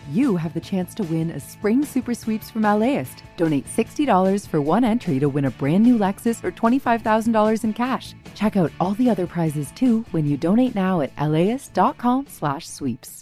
you have the chance to win a Spring Super Sweeps from LAist. Donate $60 for one entry to win a brand new Lexus or $25,000 in cash. Check out all the other prizes too when you donate now at LAist.com/sweeps.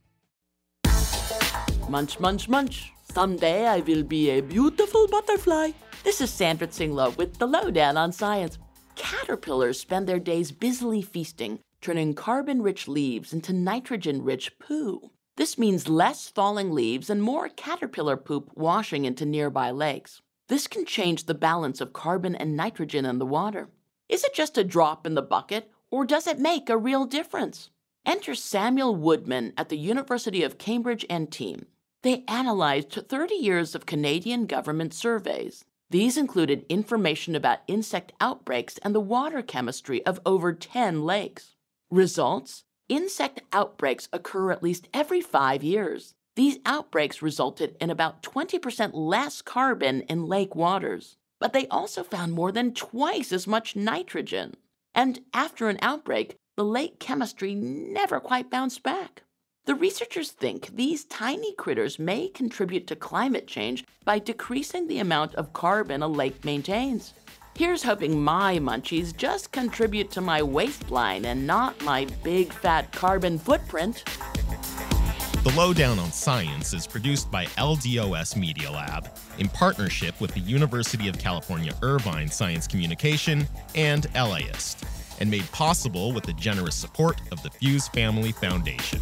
Munch, munch, munch. Someday I will be a beautiful butterfly. This is Sandra Tsinglo with the Lowdown on Science. Caterpillars spend their days busily feasting, turning carbon-rich leaves into nitrogen-rich poo. This means less falling leaves and more caterpillar poop washing into nearby lakes. This can change the balance of carbon and nitrogen in the water. Is it just a drop in the bucket, or does it make a real difference? Enter Samuel Woodman at the University of Cambridge and team. They analyzed 30 years of Canadian government surveys. These included information about insect outbreaks and the water chemistry of over 10 lakes. Results? Insect outbreaks occur at least every 5 years. These outbreaks resulted in about 20% less carbon in lake waters, but they also found more than twice as much nitrogen. And after an outbreak, the lake chemistry never quite bounced back. The researchers think these tiny critters may contribute to climate change by decreasing the amount of carbon a lake maintains. Here's hoping my munchies just contribute to my waistline and not my big fat carbon footprint. The Lowdown on Science is produced by LDOS Media Lab in partnership with the University of California Irvine Science Communication and LAist, and made possible with the generous support of the Fuse Family Foundation.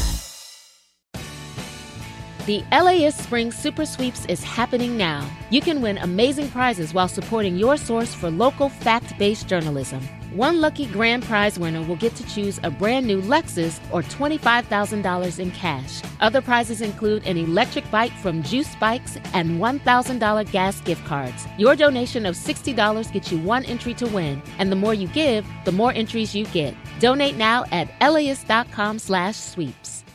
The LAist Spring Super Sweeps is happening now. You can win amazing prizes while supporting your source for local fact-based journalism. One lucky grand prize winner will get to choose a brand new Lexus or $25,000 in cash. Other prizes include an electric bike from Juice Bikes and $1,000 gas gift cards. Your donation of $60 gets you one entry to win, and the more you give, the more entries you get. Donate now at LAist.com/sweeps.